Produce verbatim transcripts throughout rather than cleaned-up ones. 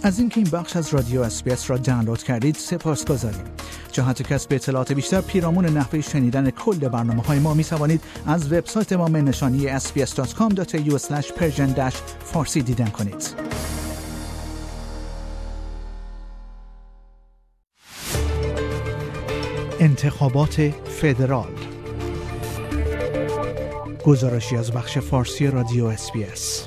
از اینکه این بخش از رادیو اس بی اس را دانلود کردید سپاسگزاریم. جهت کسب اطلاعات بیشتر پیرامون نحوه شنیدن کل برنامه‌های ما می‌توانید از وبسایت ما نشانی اس بی اس دات کام دات ای یو اسلش پرژن فارسی دیدن کنید. انتخابات فدرال، گزارشی از بخش فارسی رادیو اس بی اس.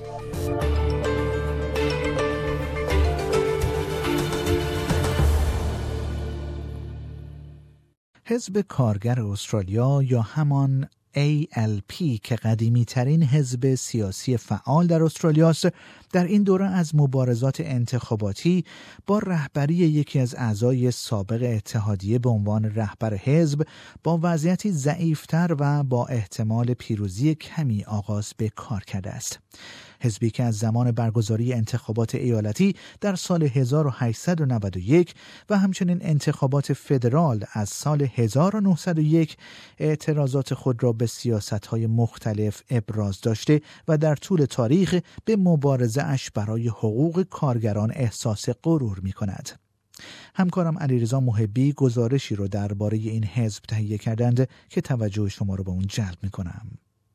حزب کارگر استرالیا یا همان ای ال پی که قدیمی ترین حزب سیاسی فعال در استرالیا است، در این دوره از مبارزات انتخاباتی با رهبری یکی از اعضای سابق اتحادیه به عنوان رهبر حزب با وضعیتی ضعیفتر و با احتمال پیروزی کمی آغاز به کار کرده است. حزبی که از زمان برگزاری انتخابات ایالتی در سال هزار و هشتصد و نود و یک و همچنین انتخابات فدرال از سال هزار و نهصد و یک اعتراضات خود را به سیاست‌های مختلف ابراز داشته و در طول تاریخ به مبارزه اش برای حقوق کارگران احساس غرور می‌کند. همکارم علیرضا محبی گزارشی را درباره این حزب تهیه کردند که توجه شما را به اون جلب می‌کنم.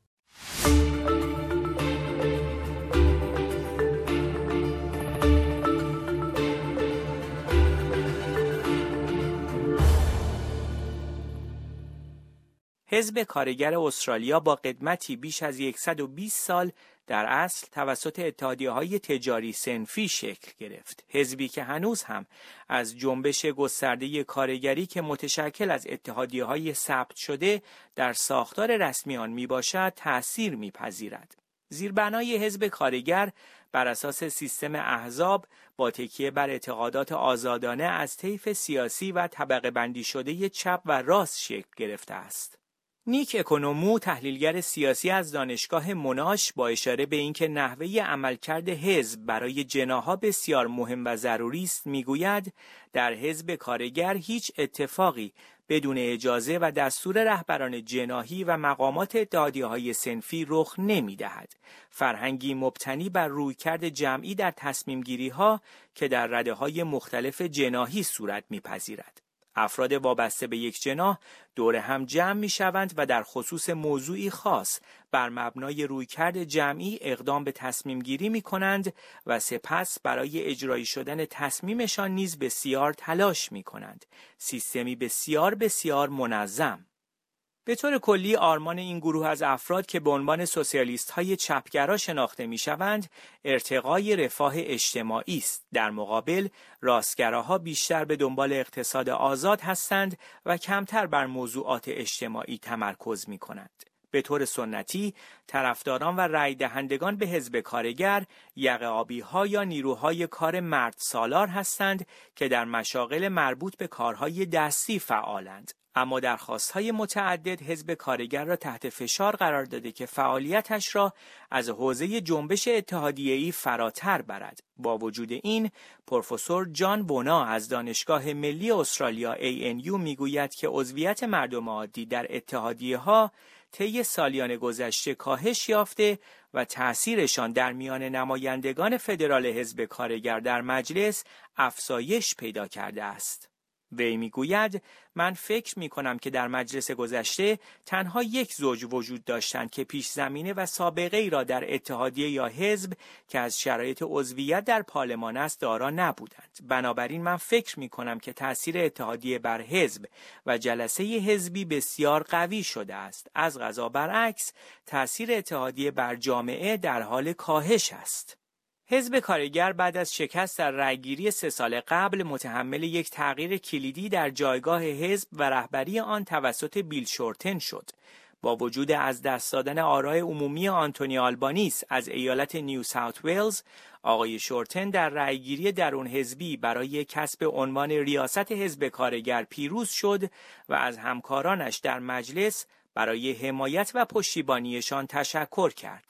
حزب کارگر استرالیا با قدمتی بیش از صد و بیست سال در اصل توسط اتحادیه‌های تجاری صنفی شکل گرفت. حزبی که هنوز هم از جنبش گسترده کارگری که متشکل از اتحادیه‌های ثبت شده در ساختار رسمی آن میباشد تأثیر میپذیرد. زیربنای حزب کارگر بر اساس سیستم احزاب با تکیه بر اعتقادات آزادانه از طیف سیاسی و طبقه بندی شده چپ و راست شکل گرفته است. نیک اکونومو، تحلیلگر سیاسی از دانشگاه موناش، با اشاره به اینکه نحوه عملکرد حزب برای جناح‌ها بسیار مهم و ضروری است، میگوید در حزب کارگر هیچ اتفاقی بدون اجازه و دستور رهبران جناحی و مقامات اتحادیه‌های صنفی رخ نمی‌دهد. فرهنگی مبتنی بر رویکرد جمعی در تصمیم‌گیری‌ها که در رده‌های مختلف جناحی صورت می‌پذیرد. افراد وابسته به یک جناح دور هم جمع می شوند و در خصوص موضوعی خاص بر مبنای رویکرد جمعی اقدام به تصمیم گیری می کنند و سپس برای اجرایی شدن تصمیمشان نیز بسیار تلاش می کنند. سیستمی بسیار بسیار منظم. به طور کلی آرمان این گروه از افراد که به عنوان سوسیالیست های چپگرا شناخته می شوند ارتقای رفاه اجتماعی است. در مقابل راستگراها بیشتر به دنبال اقتصاد آزاد هستند و کمتر بر موضوعات اجتماعی تمرکز می کنند. به طور سنتی طرفداران و رای دهندگان به حزب کارگر یقه آبی ها یا نیروهای کار مرد سالار هستند که در مشاغل مربوط به کارهای دستی فعالند. اما درخواست‌های متعدد حزب کارگر را تحت فشار قرار داده که فعالیتش را از حوزه جنبش اتحادیه‌ای فراتر برد. با وجود این، پروفسور جان بونا از دانشگاه ملی استرالیا ای ان یو میگوید که عضویت مردم عادی در اتحادیه‌ها طی سالیان گذشته کاهش یافته و تأثیرشان در میان نمایندگان فدرال حزب کارگر در مجلس افزایش پیدا کرده است. وی میگوید من فکر می کنم که در مجلس گذشته تنها یک زوج وجود داشتند که پیش زمینه و سابقه ای را در اتحادیه یا حزب که از شرایط عضویت در پارلمان است دارا نبودند. بنابراین من فکر می کنم که تأثیر اتحادیه بر حزب و جلسه حزبی بسیار قوی شده است. از قضا برعکس تأثیر اتحادیه بر جامعه در حال کاهش است. حزب کارگر بعد از شکست در رأیگیری سه سال قبل متحمل یک تغییر کلیدی در جایگاه حزب و رهبری آن توسط بیل شورتن شد. با وجود از دست دادن آرای عمومی آنتونی آلبانیس از ایالت نیو ساوت ویلز، آقای شورتن در رأیگیری درون حزبی برای کسب عنوان ریاست حزب کارگر پیروز شد و از همکارانش در مجلس برای حمایت و پشتیبانیشان تشکر کرد.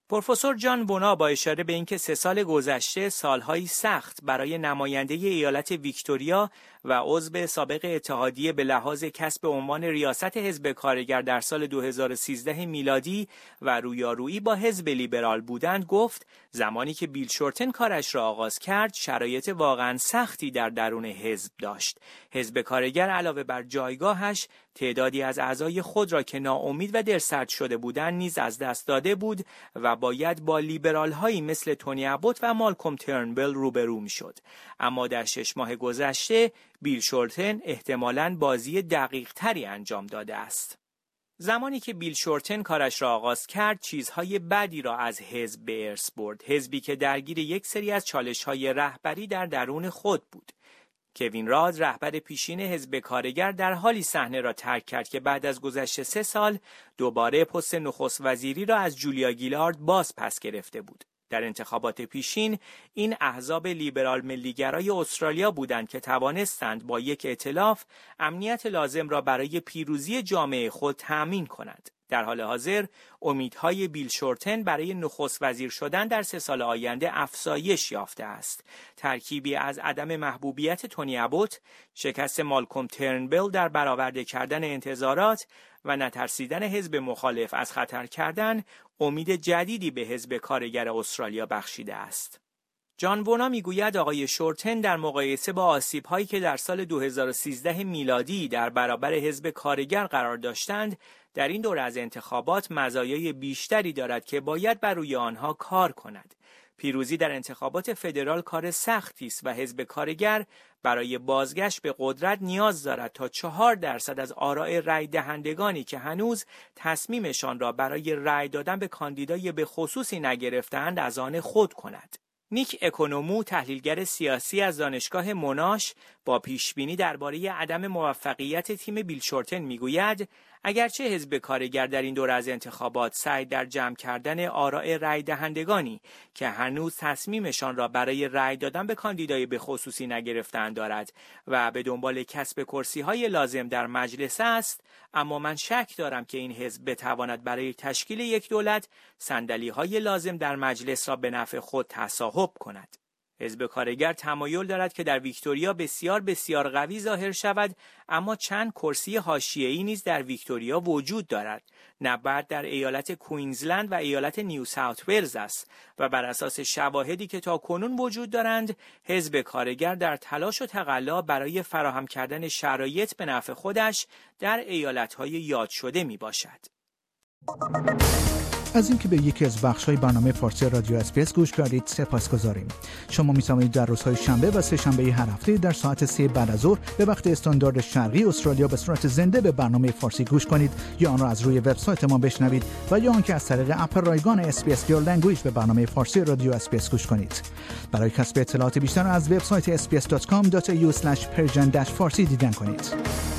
پروفسور جان بونا با اشاره به اینکه سه سال گذشته سالهایی سخت برای نماینده ایالت ویکتوریا و عضو سابق اتحادیه به لحاظ کسب عنوان ریاست حزب کارگر در سال دو هزار و سیزده میلادی و رویارویی با حزب لیبرال بودند، گفت زمانی که بیل شورتن کارش را آغاز کرد شرایط واقعا سختی در درون حزب داشت. حزب کارگر علاوه بر جایگاهش تعدادی از اعضای خود را که ناامید و دلسرد شده بودند نیز از دست داده بود و باید با لیبرال هایی مثل تونی ابوت و مالکوم ترنبل روبرو میشد. اما در شش ماه گذشته بیل شورتن احتمالاً بازی دقیق تری انجام داده است. زمانی که بیل شورتن کارش را آغاز کرد چیزهای بدی را از حزب به ارث برد، حزبی که درگیر یک سری از چالش‌های رهبری در درون خود بود. کوین راد رهبر پیشین حزب کارگر در حالی صحنه را ترک کرد که بعد از گذشت سه سال دوباره پست نخست وزیری را از جولیا گیلارد باز پس گرفته بود. در انتخابات پیشین این احزاب لیبرال ملیگرای استرالیا بودند که توانستند با یک ائتلاف امنیت لازم را برای پیروزی جامعه خود تأمین کنند. در حال حاضر امیدهای بیل شورتن برای نخست وزیر شدن در سه سال آینده افزایش یافته است. ترکیبی از عدم محبوبیت تونی ابوت، شکست مالکوم ترنبل در برآورده کردن انتظارات و نترسیدن حزب مخالف از خطر کردن، امید جدیدی به حزب کارگر استرالیا بخشیده است. جان بونا میگوید آقای شورتن در مقایسه با آسیب‌هایی که در سال دو هزار و سیزده میلادی در برابر حزب کارگر قرار داشتند، در این دوره از انتخابات مزایای بیشتری دارد که باید بر روی آنها کار کند. پیروزی در انتخابات فدرال کار سختی است و حزب کارگر برای بازگشت به قدرت نیاز دارد تا چهار درصد از آراء رای دهندگانی که هنوز تصمیمشان را برای رای دادن به کاندیدای به خصوصی نگرفتند از آن خود کند. نیک اکونومو، تحلیلگر سیاسی از دانشگاه موناش، با پیشبینی درباره عدم موفقیت تیم بیل شورتن میگوید اگرچه حزب کارگر در این دوره از انتخابات سعی در جمع کردن آراء رای دهندگانی که هنوز تصمیمشان را برای رای دادن به کاندیدای به خصوصی نگرفتند دارد و به دنبال کسب کرسی‌های لازم در مجلس است، اما من شک دارم که این حزب بتواند برای تشکیل یک دولت صندلی‌های لازم در مجلس را به نفع خود تصاحب کند. حزب کارگر تمایل دارد که در ویکتوریا بسیار بسیار قوی ظاهر شود، اما چند کرسی حاشیه‌ای نیز در ویکتوریا وجود دارد. نبرد در ایالت کوینزلند و ایالت نیو ساوت ولز است و بر اساس شواهدی که تاکنون وجود دارند، حزب کارگر در تلاش و تقلا برای فراهم کردن شرایط به نفع خودش در ایالت‌های یاد شده میباشد. از اینکه به یکی از بخش‌های برنامه فارسی رادیو اس‌بی‌اس گوش کردید سپاسگزاریم. شما می‌توانید در روزهای شنبه و سه شنبه هر هفته در ساعت سه بعد از ظهر به وقت استاندارد شرقی استرالیا به صورت زنده به برنامه فارسی گوش کنید یا آن را از روی وبسایت ما بشنوید و یا آنکه از طریق اپ رایگان اس‌بی‌اس Your Language به برنامه فارسی رادیو اس‌بی‌اس گوش کنید. برای کسب اطلاعات بیشتر از وبسایت اس بی اس دات کام دات ای یو اسلش پرژن فارسی دیدن کنید.